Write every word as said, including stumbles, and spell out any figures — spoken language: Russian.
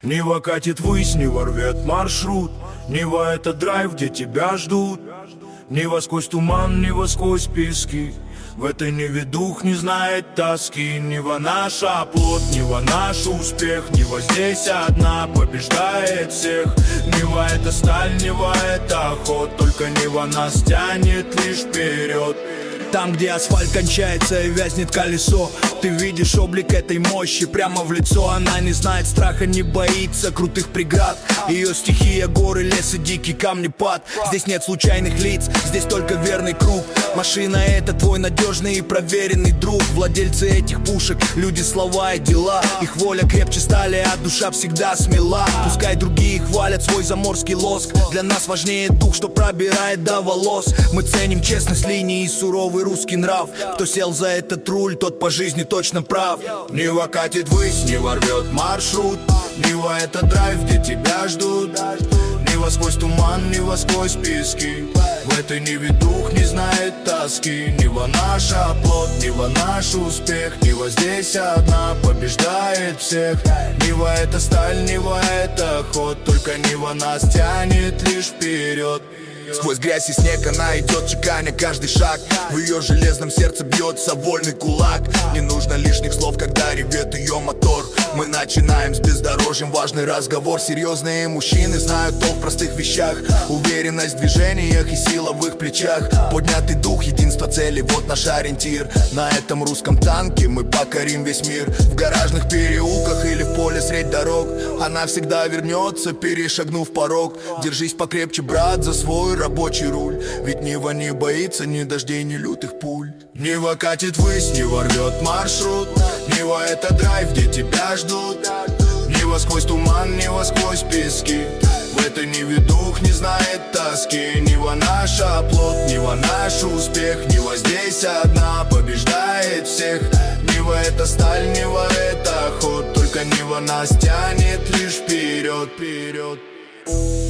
Нива катит ввысь, Нива рвет маршрут. Нива — это драйв, где тебя ждут. Нива сквозь туман, Нива сквозь пески. В этой Ниве дух не знает тоски. Нива наш оплот, Нива наш успех. Нива здесь одна побеждает всех. Нива — это сталь, Нива — это ход. Только Нива нас тянет лишь вперед. Там, где асфальт кончается и вязнет колесо, ты видишь облик этой мощи прямо в лицо. Она не знает страха, не боится крутых преград. Ее стихия — горы, лес и дикий камнепад. Здесь нет случайных лиц, здесь только верный круг. Машина — это твой надежный и проверенный друг. Владельцы этих пушек — люди, слова и дела. Их воля крепче стали, а душа всегда смела. Пускай другие хвалят свой заморский лоск, для нас важнее дух, что пробирает до волос. Мы ценим честность линии и суровый русский нрав. Кто сел за этот руль, тот по жизни точно прав. Нива катит ввысь, Нива рвет маршрут. Нива — это драйв, где тебя ждут. Нива сквозь туман, Нива сквозь пески. В этой Ниве дух не знает тоски. Нива наш оплот, Нива наш успех. Нива здесь одна побеждает всех. Нива — это сталь, Нива — это ход. Только Нива нас тянет лишь вперед. Сквозь грязь и снег она идет, чеканя каждый шаг. В ее железном сердце бьется вольный кулак. Не нужно лишних слов, когда ревет ее мотор. Мы начинаем с бездорожьем важный разговор. Серьезные мужчины знают толк в простых вещах. Уверенность в движениях и сила в их плечах. Поднятый дух, единство цели, вот наш ориентир. На этом русском танке мы покорим весь мир. В гаражных переулках или в поле средь дорог она всегда вернется, перешагнув порог. Держись покрепче, брат, за свой рабочий руль. Ведь Нива не боится ни дождей, ни лютых пуль. Нива катит ввысь, Нива рвет маршрут. Нива — это драйв, где тебя ждут. Нива сквозь туман, Нива сквозь пески. В этой Ниве дух не знает тоски. Нива наш оплот, Нива наш успех. Нива здесь одна побеждает всех. Нива — это сталь, Нива — это ход. Только Нива нас тянет лишь вперед, вперед.